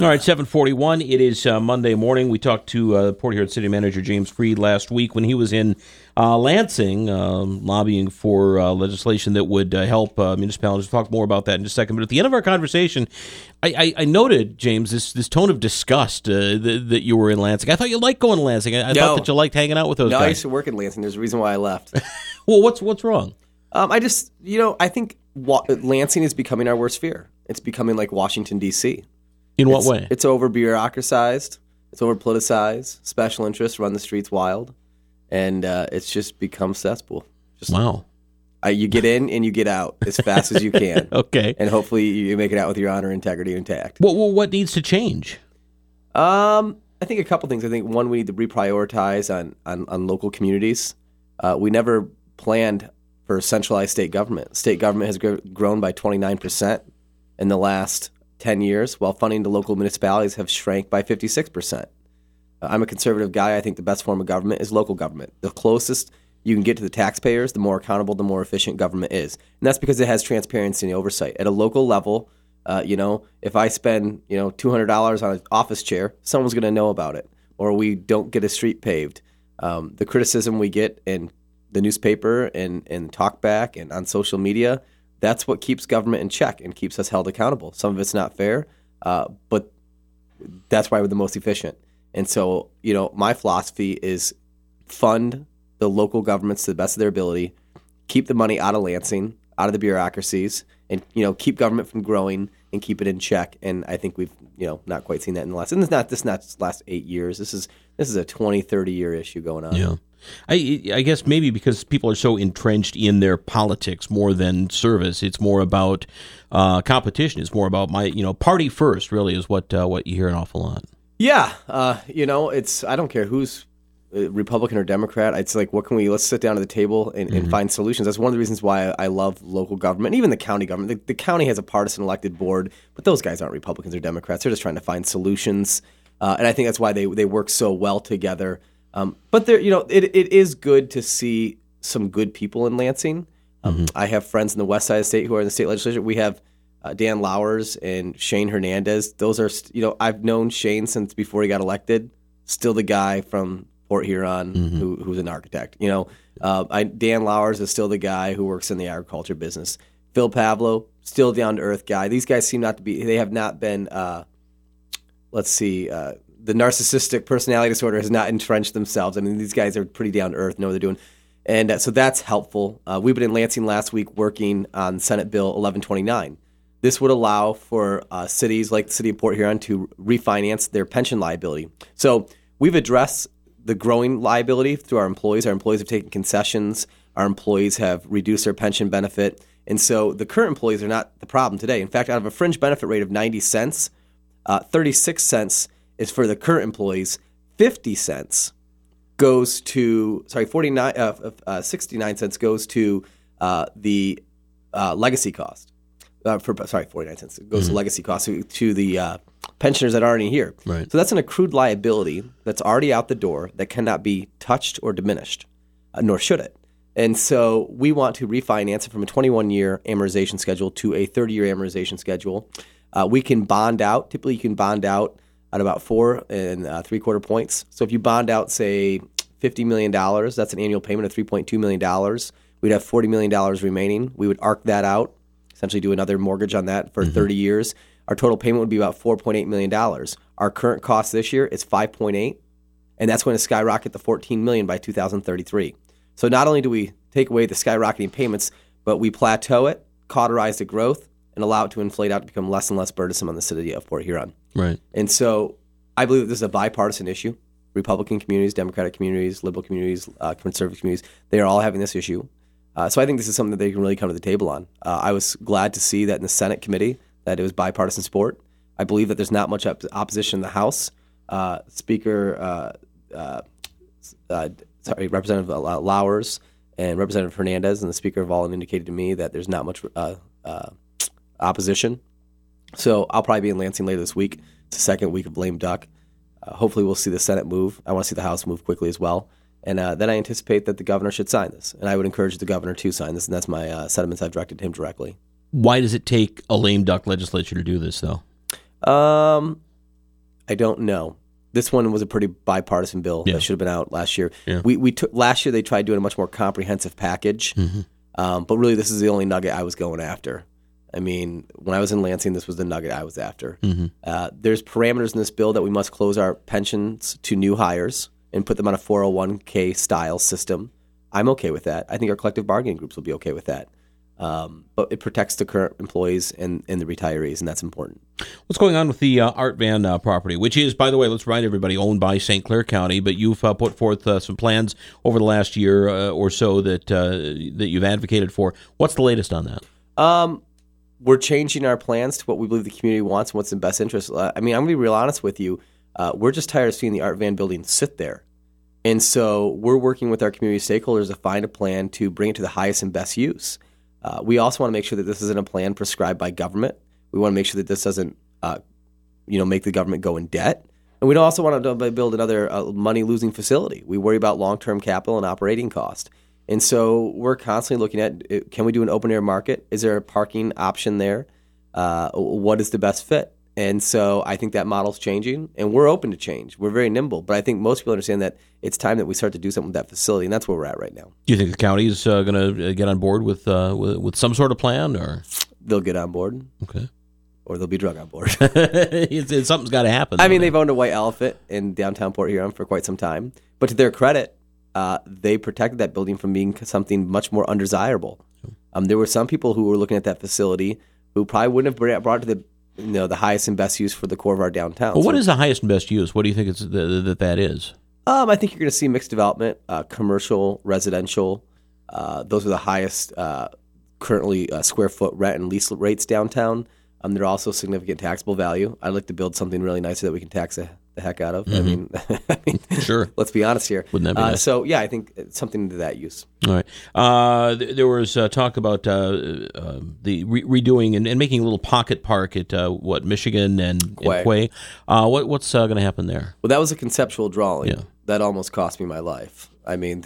All right, 7:41. It is Monday morning. We talked to Port Huron City Manager James Freed last week when he was in Lansing lobbying for legislation that would help municipalities. We'll talk more about that in just a second. But at the end of our conversation, I noted, James, this tone of disgust that you were in Lansing. I thought you liked going to Lansing. I thought that you liked hanging out with those guys. I used to work in Lansing. There's a reason why I left. Well, what's wrong? I think Lansing is becoming our worst fear. It's becoming like Washington, D.C. In what way? It's over-bureaucratized. It's over-politicized. Special interests run the streets wild. And it's just become cesspool. Wow. You get in and you get out as fast as you can. Okay. And hopefully you make it out with your honor and integrity intact. Well, what needs to change? I think a couple things. I think, one, we need to reprioritize on local communities. We never planned for centralized state government. State government has grown by 29% in the last 10 years, while funding to local municipalities have shrank by 56%. I'm a conservative guy. I think the best form of government is local government. The closest you can get to the taxpayers, the more accountable, the more efficient government is. And that's because it has transparency and oversight. At a local level, if I spend $200 on an office chair, someone's going to know about it. Or we don't get a street paved. The criticism we get in the newspaper and talkback and on social media, that's what keeps government in check and keeps us held accountable. Some of it's not fair, but that's why we're the most efficient. And so, my philosophy is fund the local governments to the best of their ability, keep the money out of Lansing, out of the bureaucracies, and, keep government from growing and keep it in check. And I think we've, not quite seen that in the last, and this is not the last 8 years. This is a 20, 30-year issue going on. Yeah. I guess maybe because people are so entrenched in their politics more than service, it's more about competition. It's more about party first. Really, is what you hear an awful lot. Yeah, it's I don't care who's Republican or Democrat. It's like, let's sit down at the table and find solutions. That's one of the reasons why I love local government, even the county government. The county has a partisan elected board, but those guys aren't Republicans or Democrats. They're just trying to find solutions, and I think that's why they work so well together. But there, it is good to see some good people in Lansing. I have friends in the west side of the state who are in the state legislature. We have Dan Lowers and Shane Hernandez. Those are, I've known Shane since before he got elected. Still the guy from Port Huron who's an architect. Dan Lowers is still the guy who works in the agriculture business. Phil Pavlo, still down to earth guy. These guys seem not to be. They have not been. The narcissistic personality disorder has not entrenched themselves. I mean, these guys are pretty down to earth, know what they're doing. And so that's helpful. We've been in Lansing last week working on Senate Bill 1129. This would allow for cities like the city of Port Huron to refinance their pension liability. So we've addressed the growing liability through our employees. Our employees have taken concessions. Our employees have reduced their pension benefit. And so the current employees are not the problem today. In fact, out of a fringe benefit rate of 90 cents, 36 cents is for the current employees. 50 cents goes to 69 cents goes to the legacy cost. 49 cents goes to legacy cost to the pensioners that are already here. Right. So that's an accrued liability that's already out the door that cannot be touched or diminished, nor should it. And so we want to refinance it from a 21-year amortization schedule to a 30-year amortization schedule. We can bond out. Typically, you can bond out at about 4 3/4 points. So if you bond out, say, $50 million, that's an annual payment of $3.2 million. We'd have $40 million remaining. We would arc that out, essentially do another mortgage on that for 30 years. Our total payment would be about $4.8 million. Our current cost this year is $5.8, and that's going to skyrocket to $14 million by 2033. So not only do we take away the skyrocketing payments, but we plateau it, cauterize the growth, and allow it to inflate out to become less and less burdensome on the city of Port Huron. Right. And so I believe that this is a bipartisan issue. Republican communities, Democratic communities, liberal communities, conservative communities, they are all having this issue. So I think this is something that they can really come to the table on. I was glad to see that in the Senate committee that it was bipartisan support. I believe that there's not much opposition in the House. Representative Lowers and Representative Hernandez and the Speaker have all indicated to me that there's not much opposition. So I'll probably be in Lansing later this week. It's the second week of lame duck. Hopefully we'll see the Senate move. I want to see the House move quickly as well. And then I anticipate that the governor should sign this. And I would encourage the governor to sign this, and that's my sentiments I've directed to him directly. Why does it take a lame duck legislature to do this, though? I don't know. This one was a pretty bipartisan bill that should have been out last year. Yeah. We took last year. They tried doing a much more comprehensive package, but really, this is the only nugget I was going after. I mean, when I was in Lansing, this was the nugget I was after. There's parameters in this bill that we must close our pensions to new hires and put them on a 401k style system. I'm okay with that. I think our collective bargaining groups will be okay with that. But it protects the current employees and the retirees, and that's important. What's going on with the Art Van property, which is, by the way, let's remind everybody, owned by St. Clair County, but you've put forth some plans over the last year or so that you've advocated for. What's the latest on that? We're changing our plans to what we believe the community wants and what's in best interest. I mean, I'm going to be real honest with you. We're just tired of seeing the Art Van building sit there. And so we're working with our community stakeholders to find a plan to bring it to the highest and best use. We also want to make sure that this isn't a plan prescribed by government. We want to make sure that this doesn't, make the government go in debt. And we don't also want to build another money-losing facility. We worry about long-term capital and operating cost. And so we're constantly looking at, can we do an open-air market? Is there a parking option there? What is the best fit? And so I think that model's changing, and we're open to change. We're very nimble, but I think most people understand that it's time that we start to do something with that facility, and that's where we're at right now. Do you think the county is going to get on board with some sort of plan, or they'll get on board? Okay, or they'll be drug on board. Something's got to happen. I mean, they've owned a white elephant in downtown Port Huron for quite some time, but to their credit, they protected that building from being something much more undesirable. There were some people who were looking at that facility who probably wouldn't have brought it to the highest and best use for the core of our downtown. Well, what is the highest and best use? What do you think that is? I think you're going to see mixed development, commercial, residential. Those are the highest currently square foot rent and lease rates downtown. There are also significant taxable value. I'd like to build something really nice so that we can tax the heck out of. Mm-hmm. I mean, sure. Let's be honest here. Wouldn't that be nice? So, yeah, I think it's something to that use. All right. There was talk about the redoing and making a little pocket park at Michigan and Quay. What's going to happen there? Well, that was a conceptual drawing. Yeah. That almost cost me my life. I mean,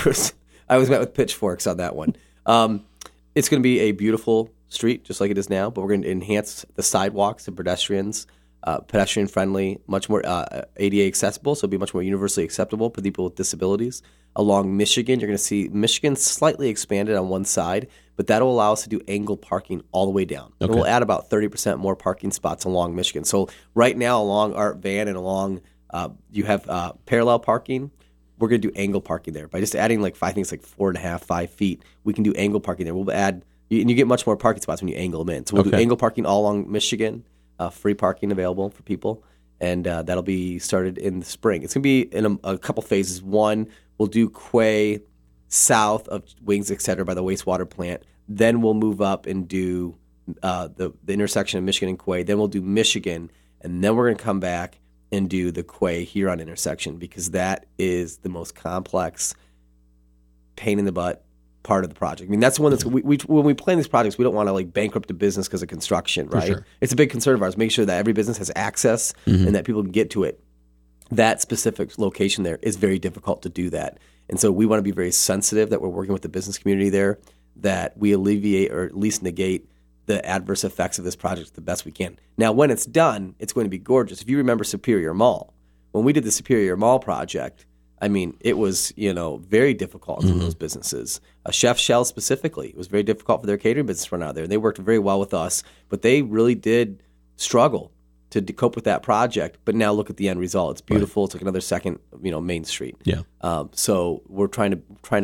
I was met with pitchforks on that one. It's going to be a beautiful street, just like it is now, but we're going to enhance the sidewalks and pedestrians. Pedestrian friendly, much more ADA accessible, so it'll be much more universally acceptable for people with disabilities. Along Michigan, you're going to see Michigan slightly expanded on one side, but that'll allow us to do angle parking all the way down. Okay. And we'll add about 30% more parking spots along Michigan. So right now, along Art Van and along, you have parallel parking. We're going to do angle parking there. By just adding I think it's 4.5, 5 feet, we can do angle parking there. We'll add, and you get much more parking spots when you angle them in. So we'll do angle parking all along Michigan. Free parking available for people, and that'll be started in the spring. It's going to be in a couple phases. One, we'll do Quay south of Wings, et cetera, by the wastewater plant. Then we'll move up and do the intersection of Michigan and Quay. Then we'll do Michigan, and then we're going to come back and do the Quay Huron intersection because that is the most complex, pain in the butt part of the project. I mean, that's the one that's when we plan these projects, we don't want to bankrupt a business because of construction, right? Sure. It's a big concern of ours. Make sure that every business has access and that people can get to it. That specific location there is very difficult to do that, and so we want to be very sensitive that we're working with the business community there, that we alleviate or at least negate the adverse effects of this project the best we can. Now, when it's done, it's going to be gorgeous. If you remember Superior Mall, when we did the Superior Mall project, I mean, it was, very difficult for those businesses. Chef Shell specifically, it was very difficult for their catering business to run out there. They worked very well with us, but they really did struggle to cope with that project. But now look at the end result. It's beautiful. Right. It's like another second, Main Street. Yeah. So we're trying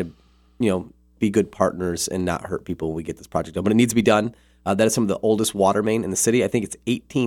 to, be good partners and not hurt people when we get this project done. But it needs to be done. That is some of the oldest water main in the city. I think it's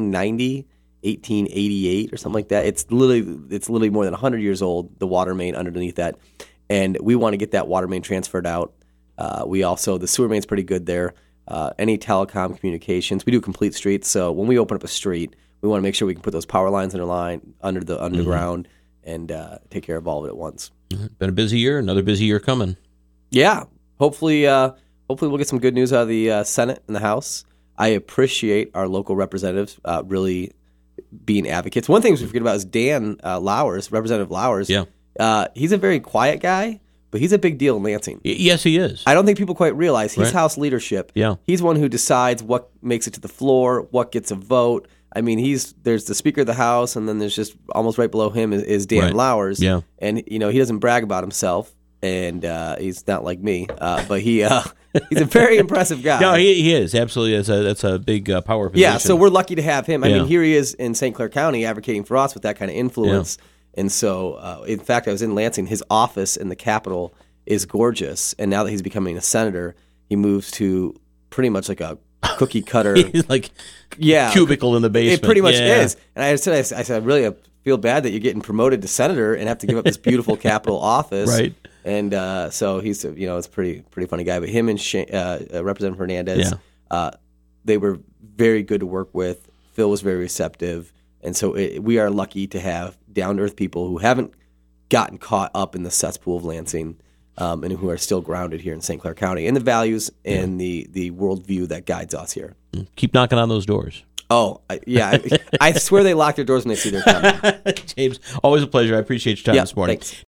1888 or something like that. It's literally more than 100 years old, the water main underneath that. And we want to get that water main transferred out. The sewer main's pretty good there. Any telecom communications. We do complete streets. So when we open up a street, we want to make sure we can put those power lines under the underground and take care of all of it at once. Been a busy year. Another busy year coming. Yeah. Hopefully we'll get some good news out of the Senate and the House. I appreciate our local representatives really being advocates. One thing we forget about is Dan Lowers, Representative Lowers. Yeah. He's a very quiet guy, but he's a big deal in Lansing. Yes, he is. I don't think people quite realize he's right. House leadership. Yeah. He's one who decides what makes it to the floor, what gets a vote, I mean, there's the Speaker of the House, and then there's just almost right below him is Dan Right. Lowers. Yeah. And he doesn't brag about himself, and he's not like me, but he's a very impressive guy. No, he is absolutely. That's a big power position. Yeah, so we're lucky to have him. I Yeah. mean, here he is in St. Clair County advocating for us with that kind of influence. And so, in fact, I was in Lansing. His office in the Capitol is gorgeous. And now that he's becoming a senator, he moves to pretty much like a cookie cutter. He's like cubicle in the basement. It pretty much Yeah. is. And I said, I really feel bad that you're getting promoted to senator and have to give up this beautiful Capitol office. Right. And so he's, it's a pretty funny guy. But him and Representative Hernandez, they were very good to work with. Phil was very receptive. And so we are lucky to have down-to-earth people who haven't gotten caught up in the cesspool of Lansing and who are still grounded here in St. Clair County and the values and the worldview that guides us here. Keep knocking on those doors. Oh, I swear they lock their doors when they see they're coming. James, always a pleasure. I appreciate your time this morning. Thanks.